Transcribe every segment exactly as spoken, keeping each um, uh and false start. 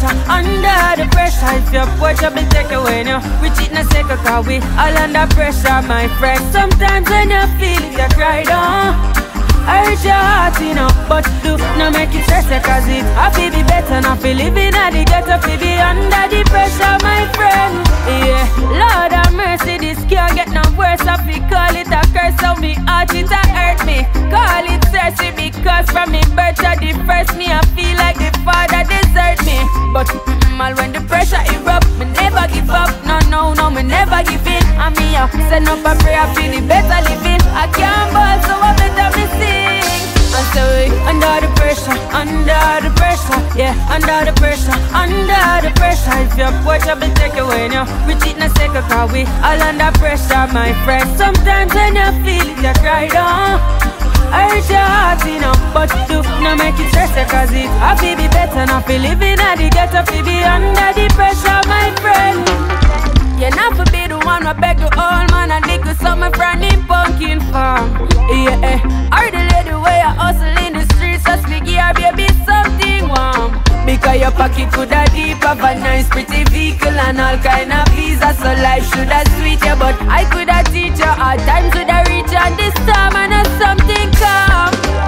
pressure, under the pressure. If you're poor, you'll be taken away now. We cheat in a second, cause we all under pressure, my friend. Sometimes when you feel it, you cry down. Hurt your heart, you know, but do not make it stress, cause it I feel be better, not feel living at the ghetto, feel be under the pressure, my friend. Yeah, Lord have mercy, this can't get no worse. I feel call it a curse, so me heart it a hurt me. Call it thirsty because from me birth to the first me, I feel like the father desert me. But mm, all when the pressure erupt, me never give up. No, no, no, me never give in. And me up, send up a prayer, feel the better living. I can't ball, so I better me sing. And so we under the pressure, under the pressure, yeah, under the pressure, under the pressure. If you're poor, you'll be taken away now. We cheat in a second, cause we all under pressure, my friend. Sometimes when you feel it, you cry down. Hurt your heart, you know, but do not make it stress, cause it I feel be better, not feel living at the ghetto, feel be under the pressure, my friend. You're not for be the one who beg the old man and lick with some friend in pumpkin farm. Yeah, eh. Or the lady way I hustle in the streets, just me give her baby something warm. Because your pocket could have deep, have a nice pretty vehicle and all kind of visa. So life should have sweet you, but I could have teach you hard times would have reach you. And this time I know something come.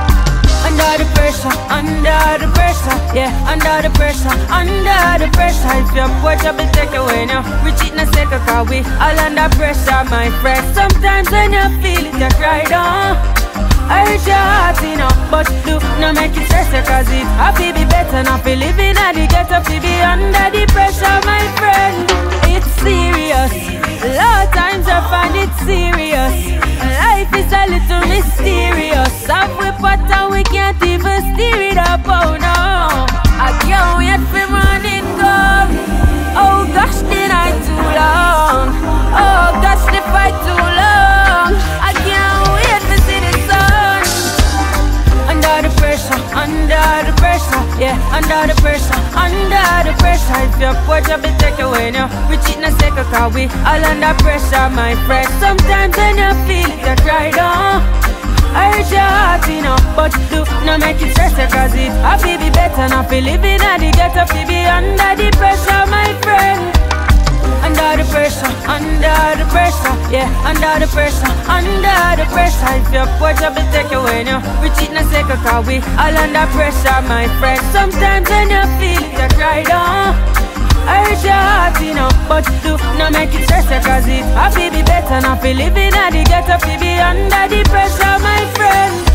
Under the pressure, under the pressure, yeah, under the pressure, under the pressure. If you're poor, you'll be taken away now. We cheat in a second, cause we all under pressure, my friend. Sometimes when you feel it, you cry down. Hurt your heart, you know, but do not make it stress, cause it I feel be better, not feel living at the ghetto, feel be under the pressure, my friend. It's serious, a lot of times I find it serious. Life is a little mysterious. Up we pot and we can't even steer it up, oh no. I can't wait for morning come. Oh gosh, did I too long? Oh gosh, the fight too long. I can't wait to see the sun. Under the pressure, under the pressure, yeah, under the pressure, under the pressure. If you're poor, you'll be taken away now. We cheat in a second, cause we all under pressure, my friend. Sometimes when you feel it, you cry down. Hurt your heart, you know, but do not make it stress, cause it I feel be better, not feel living at the ghetto, feel be under the pressure, my friend. Under the pressure, under the pressure, yeah, under the pressure, under the pressure. If you're poor, you'll be taken away now. We cheat in a second, cause we all under pressure, my friend. Sometimes when you feel it, you cry down. Hurt your heart, you know, but do not make it stress, cause it I feel be better, not feel living at the ghetto, feel be under the pressure, my friend.